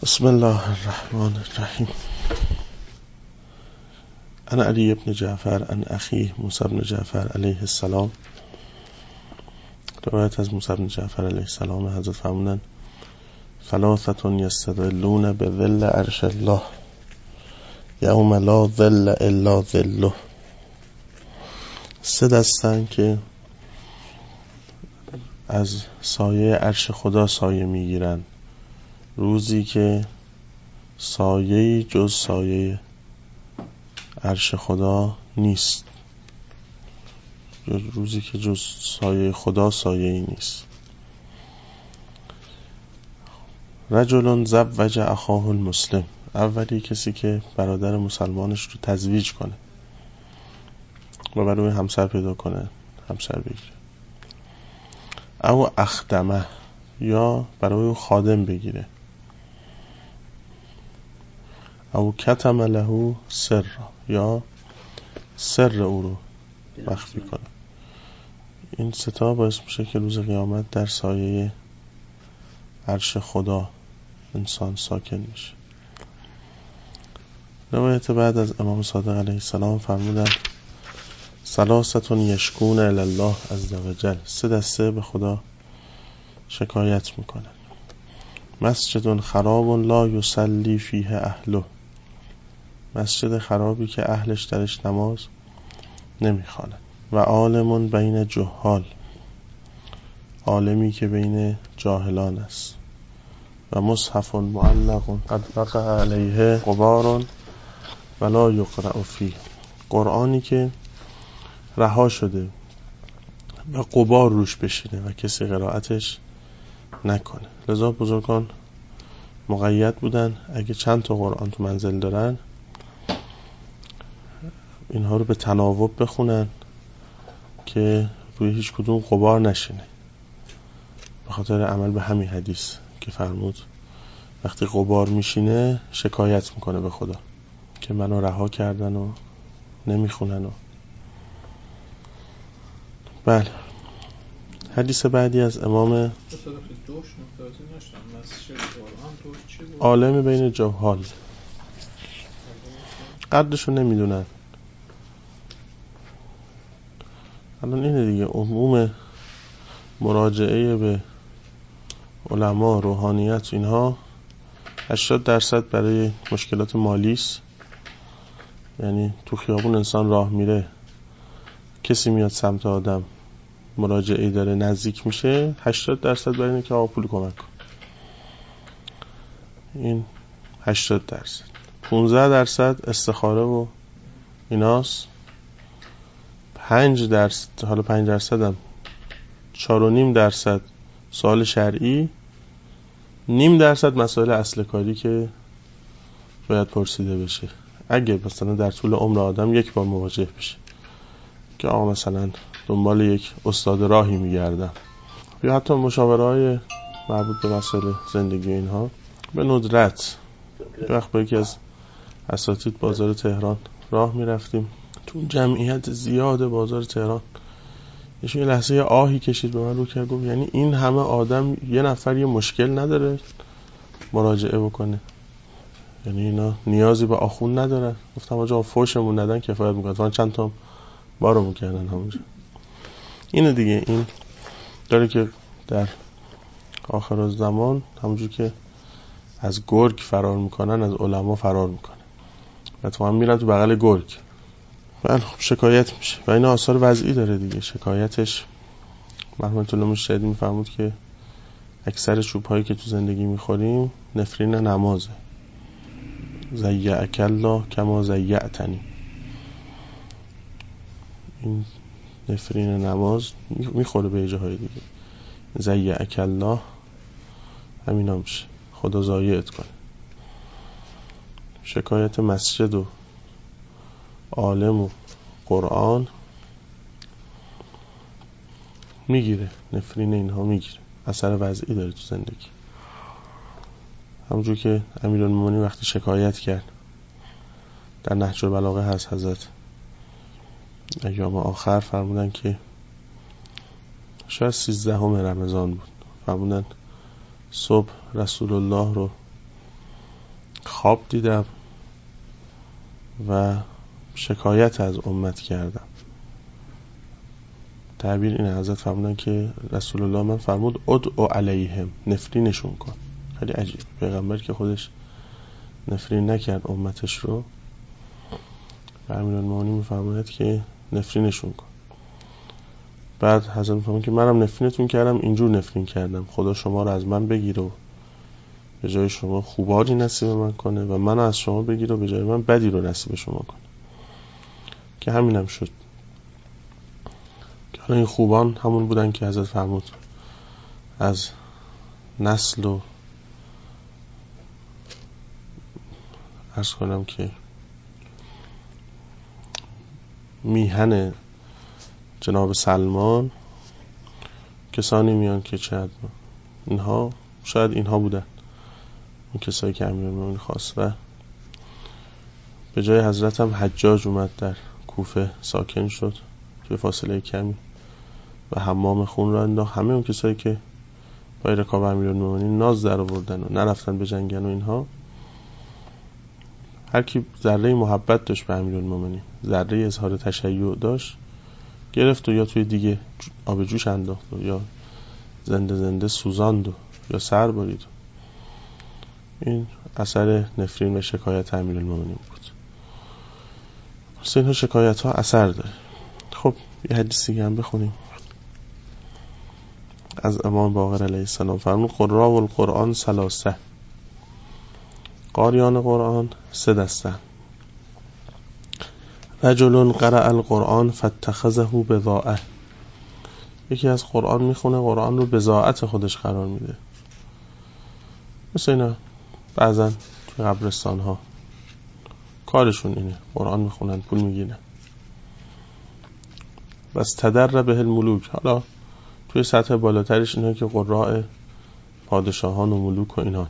بسم الله الرحمن الرحیم. انا علی ابن جعفر ان اخیه موسی بن جعفر علیه السلام. روایت از موسی بن جعفر علیه السلام حضرت فرمودند ثلاثة یستظلون بظل عرش الله یوم لا ظل الا ظله. سه دستن که از سایه عرش خدا سایه میگیرن روزی که سایه‌ای جز سایه عرش خدا نیست، روزی که جز سایه خدا سایه‌ای نیست. رجل زوج اخاه المسلم، اولی کسی که برادر مسلمانش رو تزویج کنه و برای همسر پیدا کنه، همسر بگیره. او اخدمه، یا برای خادم بگیره. او کتم له سر، یا سر او رو مخفی کنه. این ستا باعث میشه که روز قیامت در سایه عرش خدا انسان ساکن میشه. روایت بعد از امام صادق علیه السلام فرمودند ثلاثة یشکون الی الله عز وجل، سه دسته به خدا شکایت میکنن. مسجد خراب لا یصلی فیه اهله، مسجد خرابی که اهلش درش نماز نمیخوانند. و عالم بین جهال، عالمی که بین جاهلان است. و مصحف معلق قد وقع علیه غبار ولا یقرأ فیه، قرآنی که رها شده و غبار روش بشینه و کسی قرائتش نکنه. لذا بزرگان مقید بودن اگه چند تا قرآن تو منزل دارن اینها رو به تناوب بخونن که روی هیچ کدوم غبار نشینه، به خاطر عمل به همین حدیث که فرمود وقتی غبار میشینه شکایت میکنه به خدا که منو رها کردن و نمیخونن و بله. حدیث بعدی از امام عالم بین جهال، قدرشو نمیدونن. الان اینه دیگه، عموم مراجعه به علما، روحانیت، اینها 80% برای مشکلات مالی است. یعنی تو خیابون انسان راه میره، کسی میاد سمت آدم، مراجعه داره، نزدیک میشه، 80% برای اینه که آقا پول کمک کن. این 80%. 15% استخاره و ایناست. 5%، حالا 5% هم 4.5% سوال شرعی، 0.5% مسائل اصل کاری که باید پرسیده بشه. اگه مثلا در طول عمر آدم یک بار مواجه بشه که آقا مثلا دنبال یک استاد راهی میگردم، یا حتی مشاوره‌های مربوط به مسائل زندگی اینها، به ندرت وقت با یکی از اساتید بازار تهران راه میرفتیم، تو جمعیت زیاد بازار تهران یه لحظه آهی کشید به من، رو کرد گفت یعنی این همه آدم یه نفر یه مشکل نداره مراجعه بکنه؟ یعنی اینا نیازی به آخوند ندارن؟ گفتم آجا فوشمون ندن کفایت میکنه، فان چند تا بارمون کردن همونجا. اینه دیگه، این داره که در آخر الزمان همونجور که از گرگ فرار میکنن از علما فرار میکنن و تو هم میرن تو بغل گرگ. خب شکایت میشه و این آثار وضعی داره دیگه. شکایتش مرحوم الله مشهدی میفرمود که اکثر چوب‌هایی که تو زندگی میخوریم نفرین نمازه. زیعک الله کما زیعتنی، این نفرین نماز میخوره به جاهای دیگه. زیعک الله همینا میشه خدا ضایعت کنه. شکایت مسجد و عالم و قرآن میگیره، نفرین اینها میگیره، اثر وضعی داره تو زندگی. همونجور که امیرالمومنین وقتی شکایت کرد، در نهج البلاغه هست، حضرت ایام آخر فرمودن که شاید 13 رمضان بود، فرمودن صبح رسول الله رو خواب دیدم و شکایت از امت کردم. تعبیر این حضرت فرمودن که رسول الله من فرمود ادعو علیهم، نفرینشون کن. خیلی عجیب، پیغمبر که خودش نفرین نکرد امتش رو، امیرالمومنین میفرماید که نفرینشون کن. بعد حضرت میفرماید که منم نفرینتون کردم، اینجور نفرین کردم، خدا شما رو از من بگیره و به جای شما خوبانی نصیب من کنه و من از شما بگیره و به جای من بدی رو نصیب شما کنه. که همینم شد. که این خوبان همون بودن که حضرت فرمود از نسل و عرض کنم که میهن جناب سلمان کسانی میان که چند اینها شاید اینها بودن، این کسایی که امیرالمومنین خواست. و به جای حضرت هم حجاج اومد در کوفه ساکن شد توی فاصله کمی و حمام خون را انداخت. همه اون کسایی که با رکاب امیرالمومنین ناز در آوردن و نرفتن به جنگن و اینها، هر کی ذره محبت داشت به امیرالمومنین، ذره اظهار تشیع داشت، گرفت و یا توی دیگه آب جوش انداخت و یا زنده زنده سوزاند و یا سر برید. این اثر نفرین و شکایت امیرالمومنین بود. اینها شکایت ها اثر داره. خب یه حدیثی هم بخونیم از امام باقر علیه السلام. فرمود قراء القرآن ثلاثه، قاریان قرآن 3 دسته. رجل قرأ القرآن فاتخذه بضاعه، یکی از قرآن میخونه، قرآن رو بضاعت خودش قرار میده. مثل اینا بعضن توی قبرستان ها کارشون اینه، قرآن میخونن پول میگیرن. بس تدر به الملوک، حالا توی سطح بالاترش اینه که قراء پادشاهان و ملوک و اینها.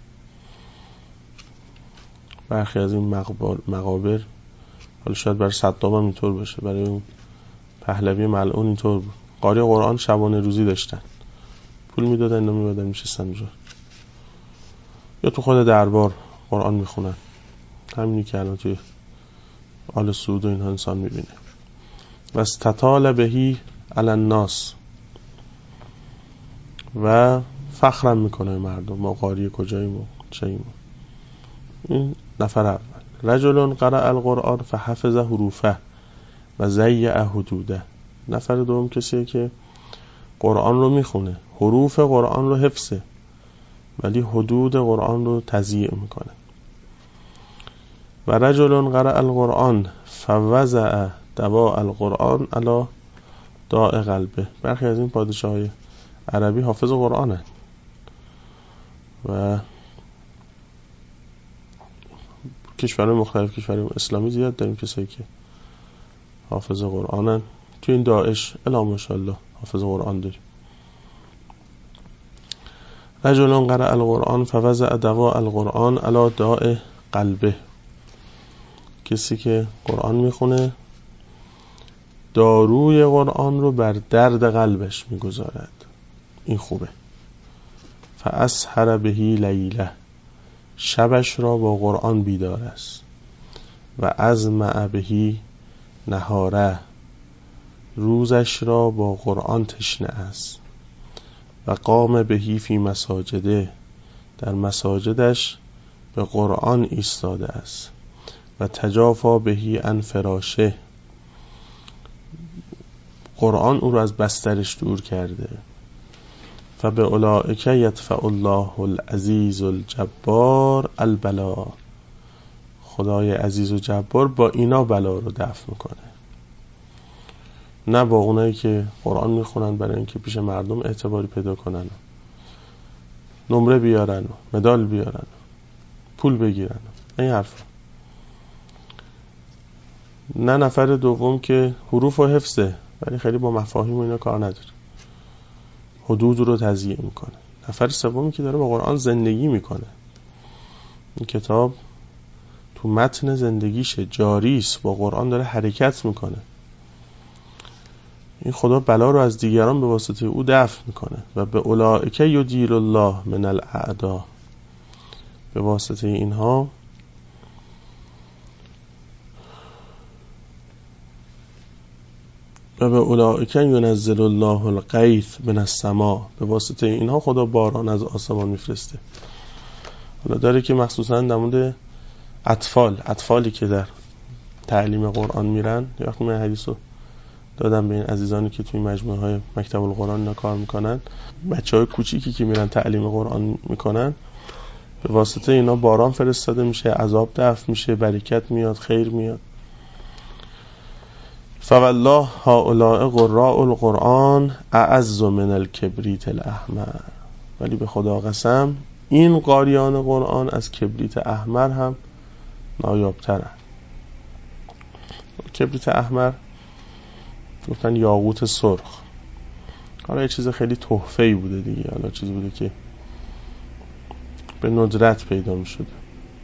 برخی از این مقابر، حالا شاید برای صدام هم اینطور باشه، برای اون پهلوی ملعون اینطور بود، قاری قرآن شبانه روزی داشتن، پول میدادن اینا میبادن میشستن اونجا، یا تو خود دربار قرآن میخونن. همینی که الان توی آل سعود و اینها انسان میبینه. و استطال بهی علی الناس، و فخرم میکنه مردم، ما قاری کجاییم و چاییم. این نفر اول. رجل قرأ القرآن فحفظ حروفه و ضیع حدوده، نفر دوم کسیه که قرآن رو میخونه، حروف قرآن رو حفظه ولی حدود قرآن رو تضییع میکنه. و رجل قرأ القرآن فوضع دواء القرآن علی داء قلبه، برخی از این پادشاهای عربی حافظ قرآنه و کشورهای مختلف، کشورهای اسلامی زیاد داریم کسایی که حافظ قرآنن. تو این داعش الا ماشاءالله حافظ قرآن داریم. رجل قرأ القرآن فوضع دواء القرآن علی داء قلبه، کسی که قرآن میخونه داروی قرآن رو بر درد قلبش میگذارد. این خوبه. فاسحر بهی لیله، شبش را با قرآن بیدار است. و ازمع بهی نهاره، روزش را با قرآن تشنه است. و قام بهی فی مساجده، در مساجدش به قرآن ایستاده است. و تجافا بهی عن فراشه، قرآن او را از بسترش دور کرده. فباولئک یدفع الله العزیز الجبار البلا، خدای عزیز و جبار با اینا بلا رو دفع میکنه. نه با اونایی که قرآن میخونن برای اینکه پیش مردم اعتباری پیدا کنن، نمره بیارن، مدال بیارن، پول بگیرن، این حرف. نه نفر دوم که حروف و حفظه ولی خیلی با مفاهیم و اینا کار نداره، حدود رو تضییع میکنه. نفر سومی که داره با قرآن زندگی میکنه، این کتاب تو متن زندگیشه، جاریست، با قرآن داره حرکت میکنه. این خدا بلا رو از دیگران به واسطه او دفع میکنه. و به اولئک یدیر الله من الاعدا، به واسطه اینها و به اولئک ینزل الله الغیث من السماء، به واسطه اینها خدا باران از آسمان میفرسته. حالا داره که مخصوصا در مورد اطفالی که در تعلیم قرآن میرن، یا وقتی من حدیثو دادم به این عزیزانی که توی مجموعه های مکتب القرآن اینا کار میکنن، بچهای کوچیکی که میرن تعلیم قرآن میکنن، به واسطه اینا باران فرستاده میشه، عذاب دفع میشه، برکت میاد، خیر میاد. فوالله هؤلاء قراء القرآن اعز من الکبریت الاحمر، ولی به خدا قسم این قاریان قرآن از کبریت احمر هم نایابترن. کبریت احمر گفتن یاقوت سرخ، حالا یه چیز خیلی تحفه‌ای بوده دیگه، حالا چیزی بوده که به ندرت پیدا می شده.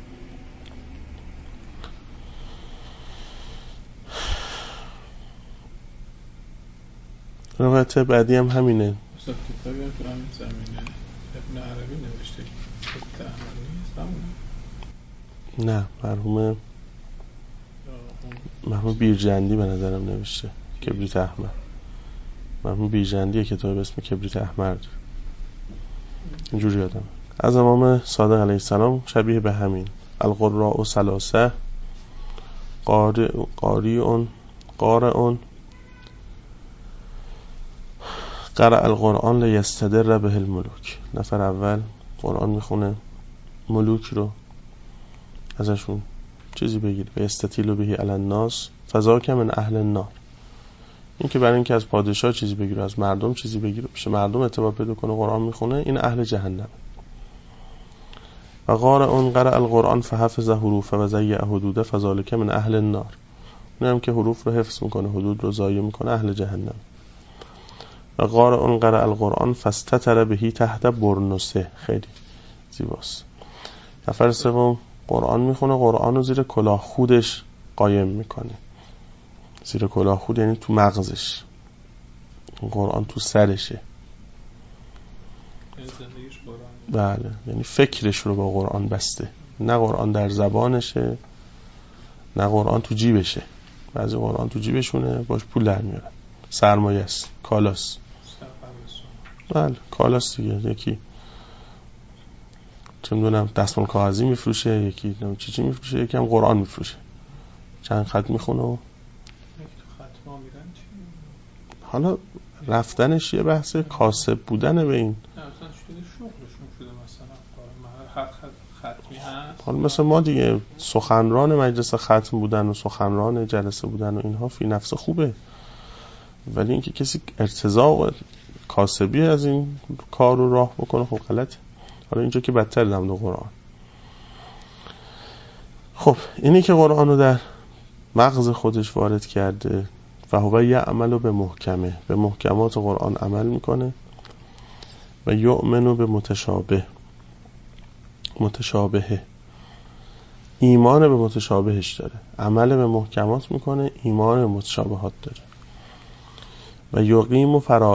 روایت بعدی هم همینه. استاد کتابی هم تو همین زمینه ابن عربی نوشته کبریت احمر نیست؟ نه، مرحوم بیرجندی به نظرم نوشته کبریت احمر. مرحوم بیرجندی کتاب اسم کبریت احمر اینجوری یادم. از امام صادق علیه السلام شبیه به همین. القراء ثلاثه، قارئ قرأ القرآن لیستدر به الملوک. نفر اول قرآن میخونه، ملوک رو ازشون چیزی بگیره، و یستطیل بهی علی الناس فذاک من اهل النار. این که برای اینکه از پادشاه چیزی بگیره، از مردم چیزی بگیره، پیش مردم اعتبار پیدا کنه، قرآن میخونه، این اهل جهنم. و قارئ قرأ القرآن فحفظ حروفه و ضیع حدوده فذلک من اهل النار. اون هم که حروف رو حفظ میکنه، حدود رو ضایع میکنه، اهل جهنم. و قارئ قرأ القرآن فاستتر بهی تحت برنسه. خیلی زیباست. نفر سوم قرآن میخونه، قرآن رو زیر کلاه خودش قایم میکنه. زیر کلاه خود یعنی تو مغزش، قرآن تو سرشه. بله، یعنی فکرش رو با قرآن بسته، نه قرآن در زبانشه، نه قرآن تو جیبشه. بعضی قرآن تو جیبشونه، باش پول در میارن، سرمایه است، کالاست. بله، کالاست دیگه. یکی چه میدونم دستمال کاغذی میفروشه، یکی چی میفروشه، یکی هم قرآن میفروشه، چند خط میخونه و حالا رفتنش یه بحث کاسب بودنه به این. حالا مثل ما دیگه سخنران مجلس ختم بودن و سخنران جلسه بودن و اینها فی نفس خوبه، ولی اینکه کسی ارتضاع و کاسبی از این کار رو راه بکنه خب غلطه. حالا اینجا که بدتر دم قرآن. خب اینی که قرآن رو در مغز خودش وارد کرده، فهو یعمل به محکمه، به محکمات قرآن عمل میکنه، و یؤمن به متشابهه، ایمان به متشابهش داره، عمل به محکمات میکنه، ایمان به متشابهات داره. و یقیم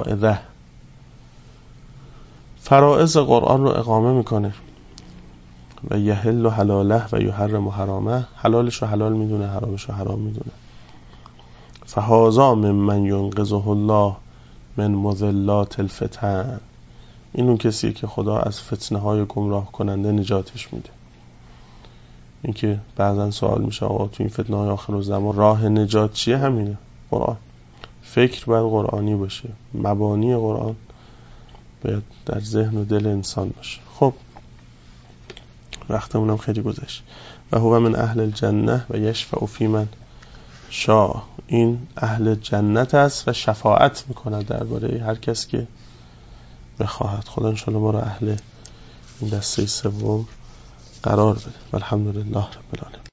فرائض قرآن رو اقامه میکنه. و یحل حلاله و یحرم حرامه، حلالش رو حلال میدونه، حرامش رو حرام میدونه. فهذا ممن ینقذه الله من مضلات الفتن، این اون کسیه که خدا از فتنه های گمراه کننده نجاتش میده. این که بعضا سوال میشه آقا تو این فتنه های آخر الزمان راه نجات چیه؟ همینه، قرآن. فکر باید قرآنی باشه، مبانی قرآن باید در ذهن و دل انسان باشه. خب وقتمونم خیلی گذشت. و هو من اهل الجنه و یشفع فی من شاء، این اهل جنت است و شفاعت میکنه درباره هر کس که بخواهد. خدا انشاءالله ما رو اهل این دسته سوم قرار بده. الحمدلله رب العالمین.